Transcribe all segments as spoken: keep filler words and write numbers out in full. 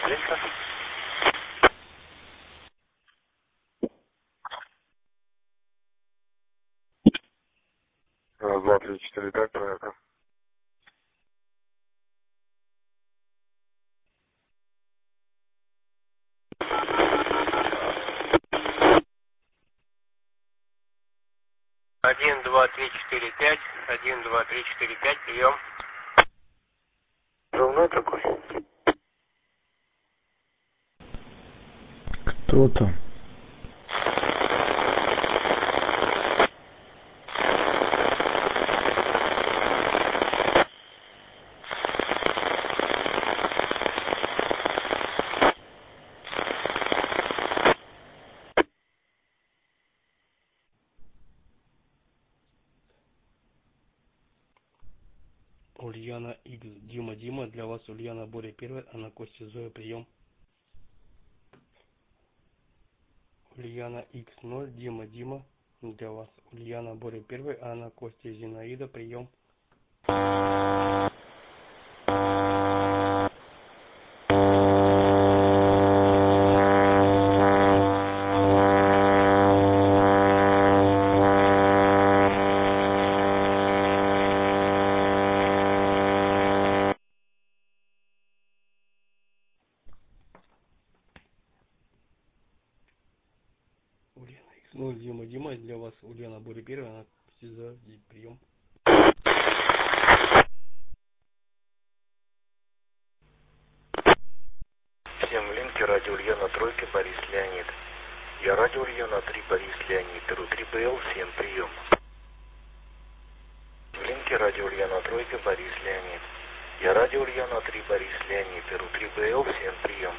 Ленка. Раз, два, три, четыре, пять, проверка. Один, два, три, четыре, пять. Один, два, три, четыре, пять. Прием. Ровно такой. Кто там? Ульяна Икс, Дима, Дима, для вас Ульяна Боря первая, Анна Костя Зоя, прием. Ульяна Икс ноль, Дима, Дима, для вас Ульяна Боря первая, Анна Костя Зинаида, прием. Ульяна Икс ноль, Дима, Дима, для вас Ульяна Боря первая, Анна Костя Зоя, прием. Всем линки, радио Ульяна тройка, Борис Леонид. Я радио Ульяна три, Борис Леонид. РУ три БЛ, всем прием. В линке радио Ульяна тройка, Борис Леонид. Я радио Ульяна три, Борис Леонид. РУ три БЛ, всем прием.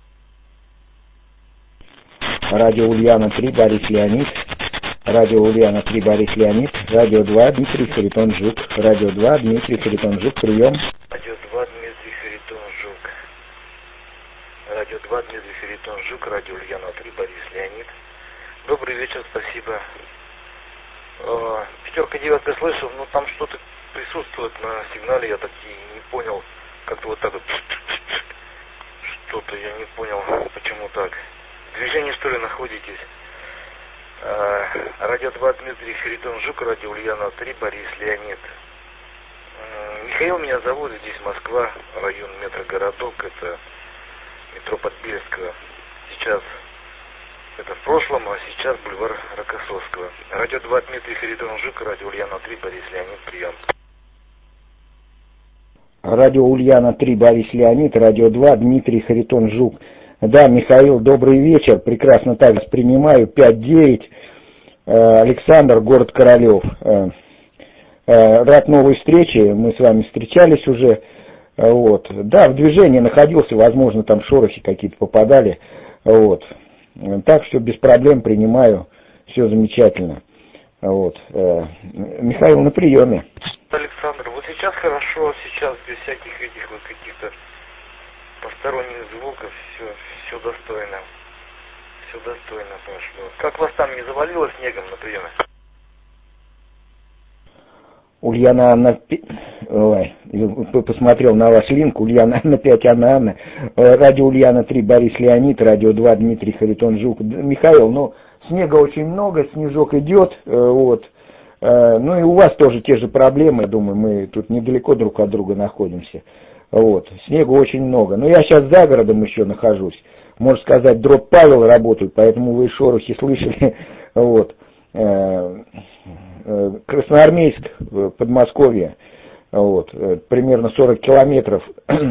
Радио Ульяна три, Борис Леонид. Радио Ульяна три, Борис Леонид. Радио два, Дмитрий Харитон Жук. Радио два, Дмитрий Харитон Жук, прием. Радио два, Дмитрий Харитон Жук. Радио два, Дмитрий Харитон Жук. Радио Ульяна три, Борис Леонид. Добрый вечер, спасибо. Э, пятерка, девятка слышал, но там что-то присутствует на сигнале, я так и не понял. Как-то вот так вот. Что-то я не понял, почему так. В движении, что ли, находитесь? Э, радио два, Дмитрий Харитон Жук. Радио Ульяна три, Борис Леонид. Э, Михаил меня зовут, здесь Москва, район метрогородок, это метро Подбельского. Сейчас это в прошлом, а сейчас бульвар Рокоссовского. Радио два, Дмитрий Харитон Жук. Радио Ульяна три, Борис Леонид, прием. Радио Ульяна три, Борис Леонид. Радио два, Дмитрий Харитон Жук. Да, Михаил, добрый вечер. Прекрасно так принимаю. пять девять. Александр, город Королев. Рад новой встрече. Мы с вами встречались уже. Вот. Да, в движении находился, возможно, там шорохи какие-то попадали. Вот. Так что без проблем принимаю. Все замечательно. Вот. Михаил на приеме. Александр, вот сейчас хорошо, сейчас без всяких этих вот каких-то посторонних звуков, все, все достойно. Все достойно прошло. Как вас там не завалило снегом на приеме? Ульяна Анна... Ой, посмотрел на ваш линк. Ульяна Анна пять, Анна Анна. Радио Ульяна три, Борис Леонид. Радио два, Дмитрий Харитон Жук. Михаил, ну, снега очень много, снежок идет. Вот. Ну и у вас тоже те же проблемы, думаю, мы тут недалеко друг от друга находимся. Вот. Снега очень много. Но я сейчас за городом еще нахожусь. Можно сказать, дроп Павел работают, поэтому вы шорохи слышали. Вот. Красноармейск, Подмосковье. Вот. Примерно сорок километров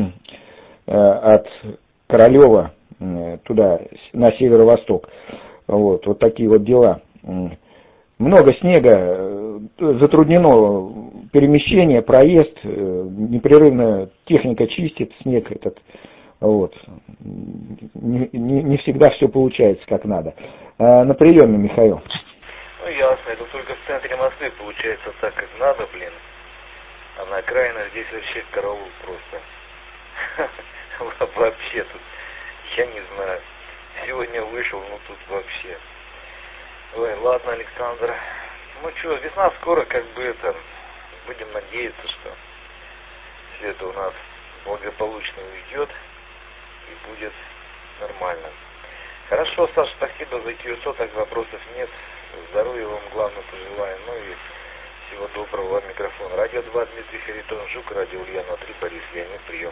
от Королева туда, на северо-восток. Вот. Вот такие вот дела. Много снега, затруднено перемещение, проезд, непрерывно техника чистит снег этот. Вот. Не, не, не всегда все получается как надо. А, на приеме, Михаил. Ну ясно, это только в центре Москвы получается так, как надо, блин. А на окраинах здесь вообще караул просто. Вообще тут, я не знаю. Сегодня вышел, ну тут вообще. Ой, ладно, Александр. Ну что, весна скоро, как бы это, будем надеяться, что все это у нас благополучно уйдет. и будет нормально. Хорошо, Саша, спасибо за КЮСО, так вопросов нет. Здоровья вам, главное, пожелаем. Ну и всего доброго, вам микрофон. Радио два, Дмитрий Харитон Жук, радио Ульяна три, Борис Леонид, прием.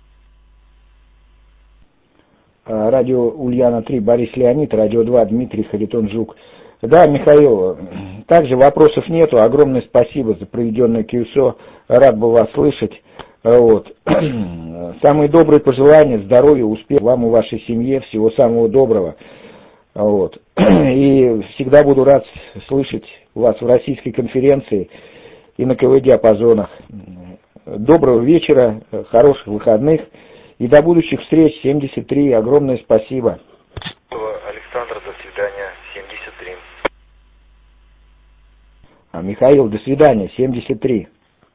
Радио Ульяна три, Борис Леонид, радио два, Дмитрий Харитон Жук. Да, Михаил, также вопросов нету. Огромное спасибо за проведенное КЮСО. Рад был вас слышать. Вот. Самые добрые пожелания, здоровья, успеха вам и вашей семье, всего самого доброго. Вот. И всегда буду рад слышать вас в российской конференции и на КВ-диапазонах. Доброго вечера, хороших выходных и до будущих встреч. семьдесят три. Огромное спасибо. Александр, до свидания. семьдесят три. А, Михаил, до свидания. семьдесят три.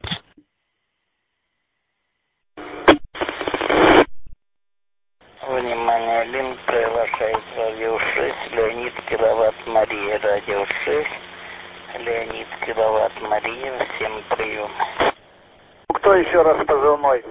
Внимание, линк приглашает радио шесть, Леонид Киловатт Мария, радио шесть, Леонид Киловатт Мария, всем прием. Кто еще раз позывной?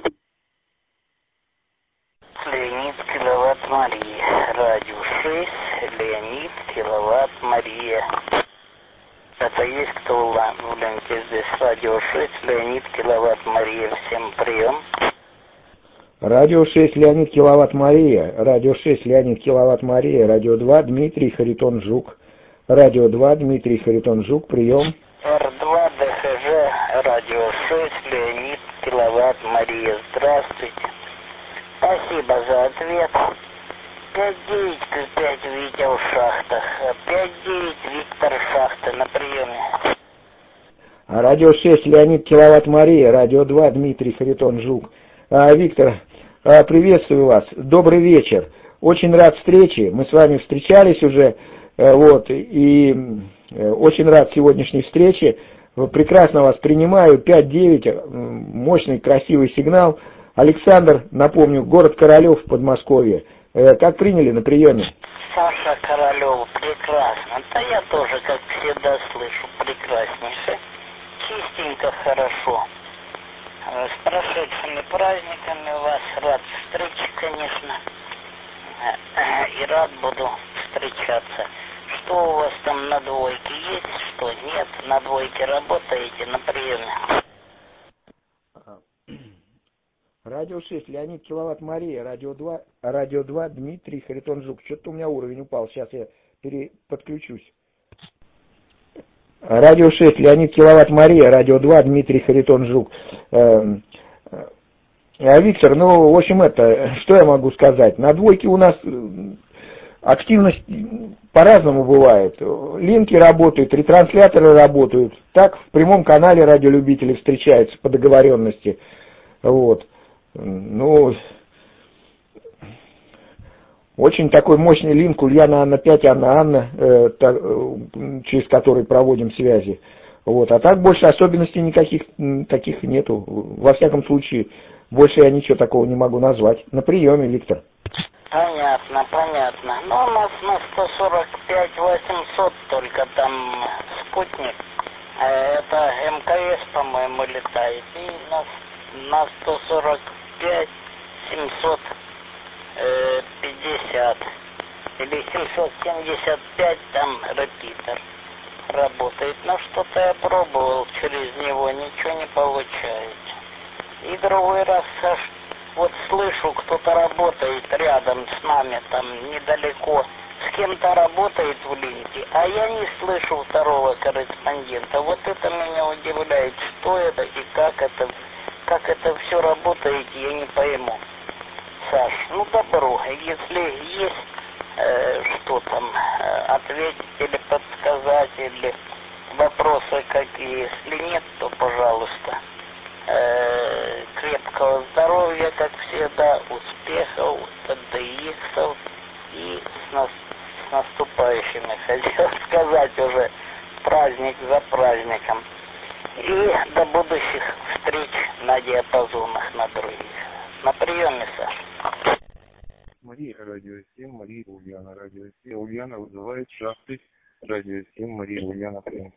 Леонид Киловатт Мария, радио шесть, Леонид Киловатт Мария. Это есть кто в ленте здесь, радио шесть, Леонид Киловатт Мария, всем прием. Радио шесть, Леонид Киловатт Мария, радио шесть, Леонид Киловатт Мария, радио два, Дмитрий Харитон Жук, радио два, Дмитрий Харитон Жук, прием. эр два, ДХЖ, радио шесть, Леонид Киловатт Мария, здравствуйте. Спасибо за ответ. пять девять пять Витя в шахтах, пять девять Виктор шахта на приеме. Радио шесть, Леонид Киловатт Мария, радио два, Дмитрий Харитон Жук. А, Виктор, а, приветствую вас, добрый вечер, очень рад встрече, мы с вами встречались уже, вот, и очень рад сегодняшней встрече, прекрасно вас принимаю, пять девять, мощный красивый сигнал. Александр, напомню, город Королев, Подмосковье, как приняли на приеме? Саша Королев, прекрасно, да я тоже, как всегда, слышу, прекраснейше, чистенько, хорошо. С прошедшими праздниками вас, рад встрече, конечно, и рад буду встречаться. Что у вас там на двойке есть, что нет? На двойке работаете на приеме? Радио шесть, Леонид Киловатт Мария, радио два, радио два, Дмитрий Харитон Жук. Что-то у меня уровень упал, сейчас я переподключусь. Радио шесть, Леонид Киловатт Мария, радио два, Дмитрий Харитон Жук. А, Виктор, ну, в общем, это, что я могу сказать? На двойке у нас активность по-разному бывает. Линки работают, ретрансляторы работают. Так в прямом канале радиолюбители встречаются по договоренности. Вот. Ну, очень такой мощный линк Ульяна Анна пять, Анна Анна, э, та, э, через который проводим связи. Вот. А так больше особенностей никаких таких нету. Во всяком случае, больше я ничего такого не могу назвать. На приеме, Виктор. Понятно, понятно. Но у нас на сто сорок пять восемьсот только там спутник. Это МКС, по-моему, летает. И на, на сто сорок пять семьсот пятьдесят или семьсот семьдесят пять там репитер работает. Но что-то я пробовал через него, ничего не получается. И другой раз, Саш, вот слышу, кто-то работает рядом с нами, там недалеко, с кем-то работает в линке, а я не слышу второго корреспондента. Вот это меня удивляет, что это и как это, как это все работает, я не пойму. Саш, ну добро, если есть э, что там, э, ответить или подсказать, или вопросы какие, если нет, то пожалуйста. Э, крепкого здоровья, как всегда, успехов, ТДИХов и с, нас, с наступающими, хотел сказать уже, праздник за праздником. И до будущих встреч на диапазонах, на других. На приеме, Саша. Мария, радио семь, Мария, Ульяна, радио семь. Ульяна вызывает шахты, радио семь, Мария, Ульяна, прием.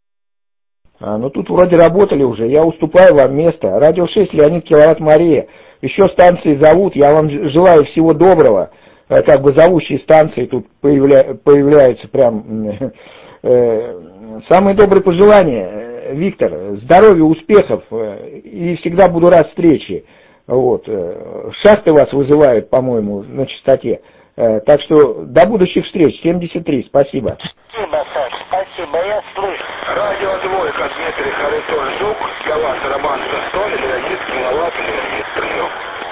А, ну тут вроде работали уже, я уступаю вам место. Радио шесть, Леонид Киловатт Мария, еще станции зовут, я вам желаю всего доброго. Как бы зовущие станции тут появля... появляются прям. Самые добрые пожелания, Виктор, здоровья, успехов, и всегда буду рад встрече. Вот. Шахты вас вызывают, по-моему, на частоте. Так что до будущих встреч. семьдесят три, спасибо. Спасибо, Саш, спасибо, я слышу. Радио двойка, Дмитрий Харитон Жук, для вас Роман Шестой, Леонид Киловатт, Леонид прием.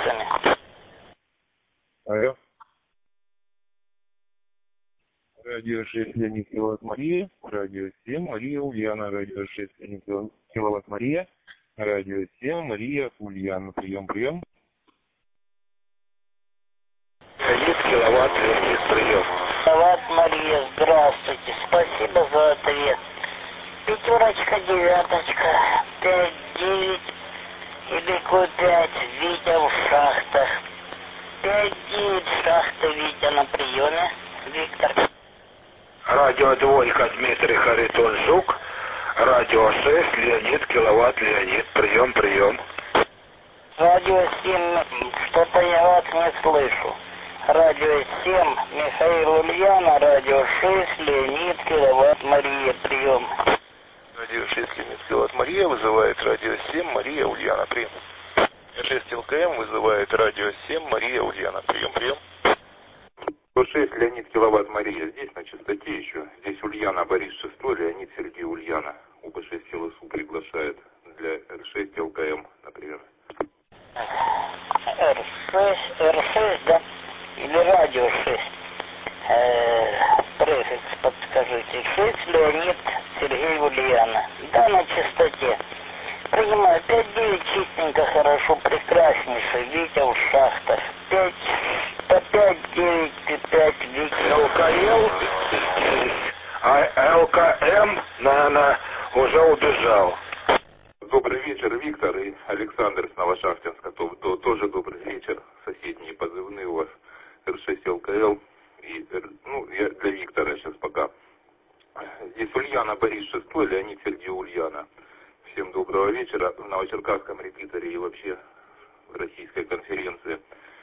Алло. Радио шесть, Леонид Киловатт Мария, радио семь, Мария Ульяна, радио шесть, Леонид Киловатт Мария, радио семь, Мария Ульяна, прием, прием. Леонид Киловатт, Леонид прием. Киловатт Мария, здравствуйте, спасибо за ответ. Пятерочка, девяточка, пять, девять, или Q пять, Витя в шахтах. пять, девять, шахта, Витя на приеме, Виктор. Радио двойка, Дмитрий Харитон Жук, радио шесть, Леонид Киловатт, Леонид, прием, прием. Радио семь, что-то я вас не слышу. Радио семь, Михаил Ульяна, радио шесть, Леонид Киловатт Мария, прием. Радио шесть, Леонид Киловатт Мария, вызывает радио семь, Мария Ульяна, прием. шесть ЛКМ вызывает радио семь, Мария Ульяна, прием, прием. шесть, Леонид Киловатт Мария, здесь на частоте еще. Здесь Ульяна Борис шестой, Леонид Сергей Ульяна. УБ шесть ЛСУ приглашает для эр шесть ЛКМ, например. эр шесть, эр шесть, да? Или радио шесть? Э-э, префикс подскажите. шесть, Леонид Сергей Ульяна. Да, на частоте. Принимаю пять девять, чистенько, хорошо, прекраснейший. Витя в шахтах. пять, по пять девять, пять, Витя. ЛКЛ, а ЛКМ, наверное, уже убежал. Добрый вечер, Виктор и Александр с Новошахтинска. То, то, тоже добрый вечер. Соседние позывные у вас эр шесть ЛКЛ. И, ну, я для Виктора сейчас пока. Здесь Ульяна Борис шестой, Леонид Сергей Ульяна. Всем доброго вечера. В Новочеркасском репитере и вообще в российской конференции.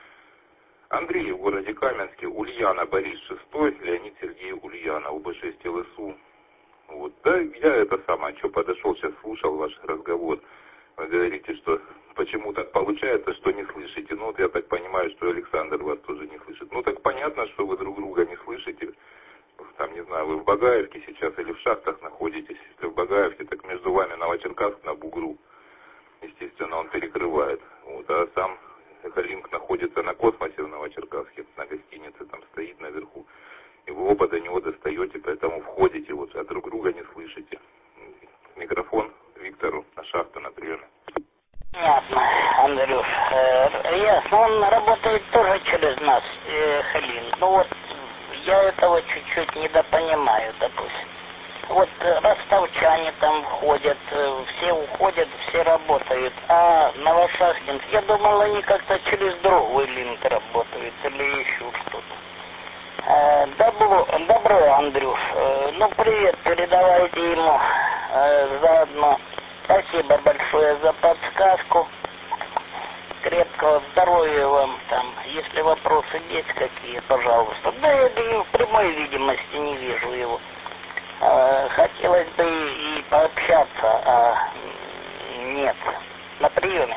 Андрей в городе Каменске, Ульяна Борис шестой, Леонид Сергей Ульяна, УБ шесть ЛСУ. Вот, да, я это самое, что подошел, сейчас слушал ваш разговор. Вы говорите, что почему так получается, что не слышите. Ну, вот я так понимаю, что Александр вас тоже не слышит. Ну, так понятно, что вы друг друга не слышите. Там, не знаю, вы в Багаевке сейчас или в шахтах находитесь. Если в Багаевке, так между вами Новочеркасск на бугру. Естественно, он перекрывает. Вот, а сам Эхолинк находится на космосе в Новочеркасске, на гостинице, там стоит наверху. И вы оба до него достаете, поэтому входите, вот, а друг друга не слышите. Микрофон Виктору на шахту на приеме. Понятно, Андрюш. Э, ясно, он работает тоже через нас, э, Халин. Ну вот, я этого чуть-чуть недопонимаю, допустим. Вот ростовчане там ходят, все уходят, все работают. А Новошахтинск, я думал, они как-то через другой линк работают или еще что-то. Э, добро, добро, Андрюш. Э, ну, привет, передавайте ему э, заодно. Спасибо большое за подсказку. Крепкого здоровья вам там. Если вопросы есть какие, пожалуйста. Да, я и в прямой видимости не вижу его. Э, хотелось бы и пообщаться, а нет. На приеме.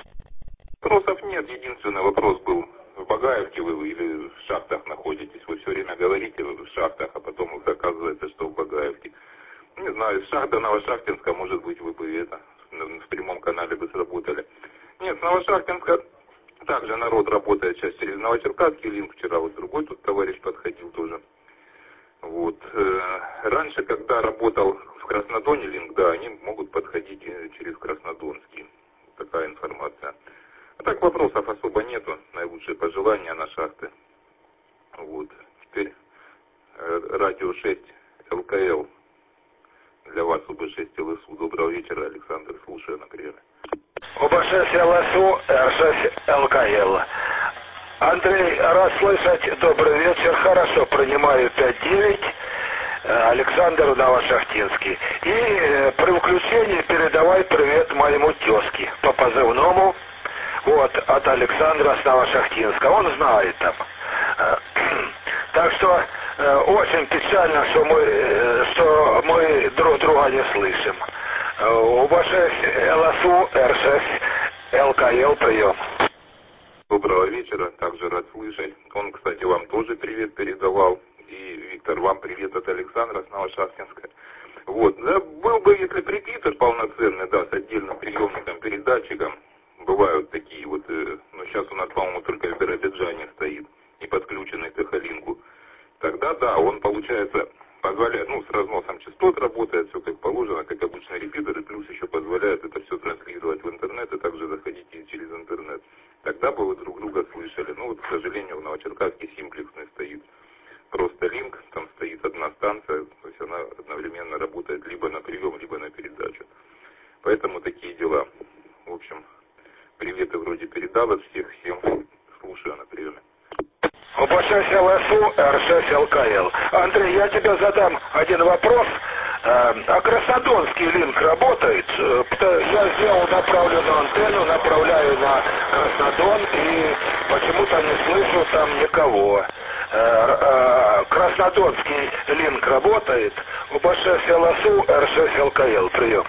Вопросов нет. Единственный вопрос был. В Багаевке вы или в шахтах находитесь? Вы все время говорите в шахтах, а потом оказывается, что в Багаевке. Не знаю, из шахта Новошахтинска, может быть, вы бы это в прямом канале бы сработали. Нет, с Новошахтинска также народ работает сейчас через Новочеркасский линк. Вчера вот другой тут товарищ подходил тоже. Вот. Раньше, когда работал в Краснодоне линк, да, они могут подходить через Краснодонский. Такая информация. А так вопросов особо нету. Наилучшие пожелания на шахты. Вот. Теперь радио шесть ЛКЛ. Для вас УБ шесть ЛСУ. Доброго вечера, Александр. Слушаю на приеме. УБ шесть ЛСУ, эр шесть ЛКЛ. Андрей, рад слышать. Добрый вечер. Хорошо, принимаю пять девять. Александр Новошахтинский. И при включении передавай привет моему тезке по позывному вот, от Александра с Новошахтинска. Он знает там. Так что э, очень печально, что мы, э, что мы друг друга не слышим. У бэ шесть эл эс у, эр шесть эл ка эл, прием. Доброго вечера, также рад слышать. Он, кстати, вам тоже привет передавал. И, Виктор, вам привет от Александра с Новошахтинска. Вот, да, был бы, если репитер полноценный, да, с отдельным приемником, передатчиком, бывают такие вот, э, но сейчас у нас, по-моему, только в Биробиджане стоит, не подключенный к Сахалинку. Тогда, да, он, получается, позволяет, ну, с разносом частот работает, все как положено, как обычный репитер, и плюс еще позволяет это все транслировать в интернет, и также заходить и через интернет. Тогда бы вы друг друга слышали. Ну, вот, к сожалению, в Новочеркасске симплексный стоит. Просто линк, там стоит одна станция, то есть она одновременно работает либо на прием, либо на передачу. Поэтому такие дела. В общем, приветы вроде передал от всех, всем слушаю на приеме. у бэ шесть эл эс у, эр шесть эл ка эл. Андрей, я тебе задам один вопрос. А Краснодонский линк работает? Я сделал направленную антенну, направляю на Краснодон, и почему-то не слышу там никого. Краснодонский линк работает? у бэ шесть эл эс у, эр шесть эл ка эл, прием.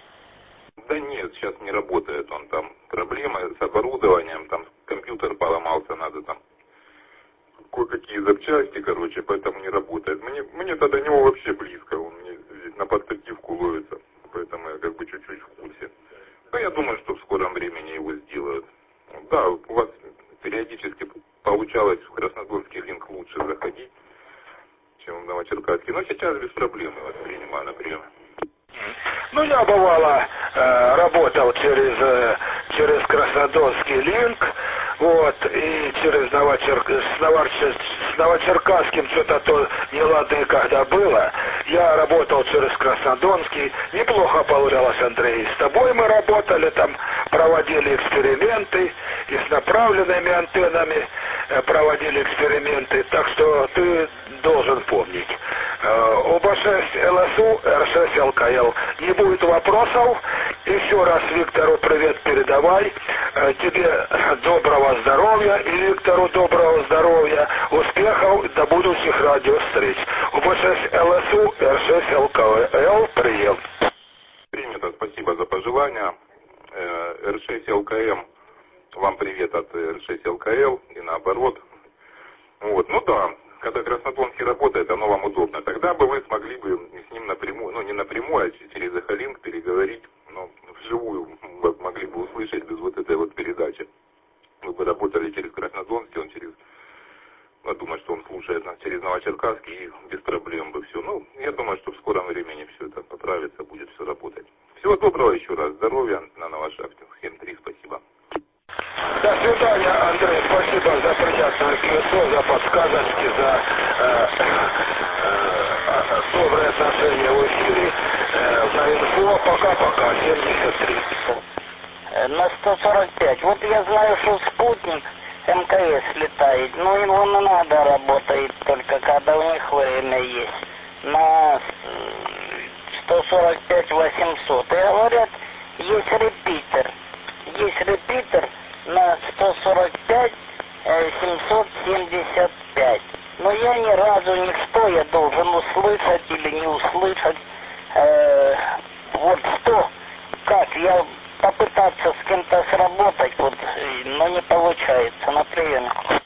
Да нет, сейчас не работает он там. Проблемы с оборудованием, там компьютер поломался, надо там кое-какие запчасти, короче, поэтому не работает. Мне, мне до него вообще близко, он мне здесь на подстативку ловится, поэтому я как бы чуть-чуть в курсе. Но я думаю, что в скором времени его сделают. Да, у вас периодически получалось в Краснодонский линк лучше заходить, чем в Новочеркасске. Но сейчас без проблем я воспринимаю на прием. Ну, я бывало э, работал через, э, через Краснодонский линк, вот, и через Новочер... с, Новочер... с Новочеркасским что-то то неладное когда было. Я работал через Краснодонский, неплохо получалось, Андрей. С тобой мы работали, там проводили эксперименты, и с направленными антеннами э, проводили эксперименты, так что ты должен помнить. Э, у бэ шесть эл эс у, эр шесть эл ка эл. Не будет вопросов. Еще раз Виктору привет передавай. Э, тебе доброго здоровья, и Виктору доброго здоровья, успехов, до будущих радиовстреч. у бэ шесть эл эс у, эр шесть эл ка эл, прием. Принято, спасибо за пожелания. эр шесть эл ка эм, вам привет от эр шесть эл ка эл и наоборот. Вот, ну да, когда Краснодонский работает, оно вам удобно. Тогда бы вы смогли бы с ним напрямую, ну не напрямую, а через Сахалинк переговорить, но вживую могли бы услышать без вот этой вот передачи. Вы бы работали через Краснодонский, он через, я думаю, что он слушает нас через Новочеркасский, и без проблем бы все. Ну, я думаю, что в скором времени все это поправится, будет все работать. Всего доброго еще раз, здоровья на Новошахтинск. семь три, спасибо. До свидания, Андрей. Спасибо за приятное письмо, за подсказочки, за э, э, добрые отношения в эфире, э, за инфо. Пока-пока. семьдесят три. На сто сорок пять. Вот я знаю, что спутник эм ка эс летает, но его надо работает только когда у них время есть. На сто сорок пять восемьсот. И говорят, есть репитер. Есть репитер на сто сорок пять семьсот семьдесят пять. Но я ни разу не что я должен услышать или не услышать. Э, вот что, как я попытаться с кем-то сработать, вот, но не получается на приеме.